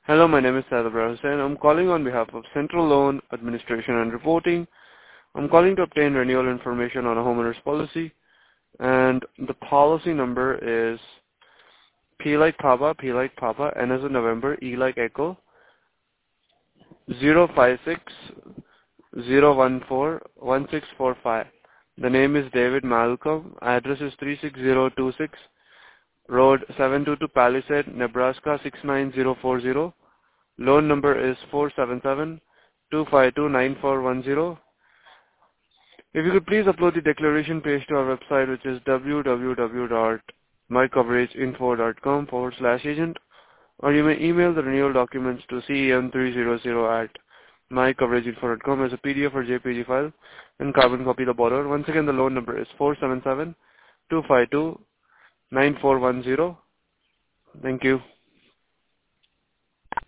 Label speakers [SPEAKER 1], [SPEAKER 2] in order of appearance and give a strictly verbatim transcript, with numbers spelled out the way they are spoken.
[SPEAKER 1] Hello, my name is Sadabra Hussain. I'm calling on behalf of Central Loan Administration and Reporting. I'm calling to obtain renewal information on a homeowner's policy, and the policy number is P like Papa, P like Papa, N as in November, E like Echo, zero five six zero one four one six four five. The name is David Malcolm. Address is three six zero two six Road seven two two Palisade, Nebraska six nine zero four zero. Loan number is four seven seven two five two nine four one zero. If you could please upload the declaration page to our website, which is w w w dot my coverage info dot com forward slash agent, or you may email the renewal documents to C E M three hundred at my coverage info dot com as a P D F or J P G file and carbon copy the border. Once again, the loan number is four seven seven two five two nine four one zero. Thank you.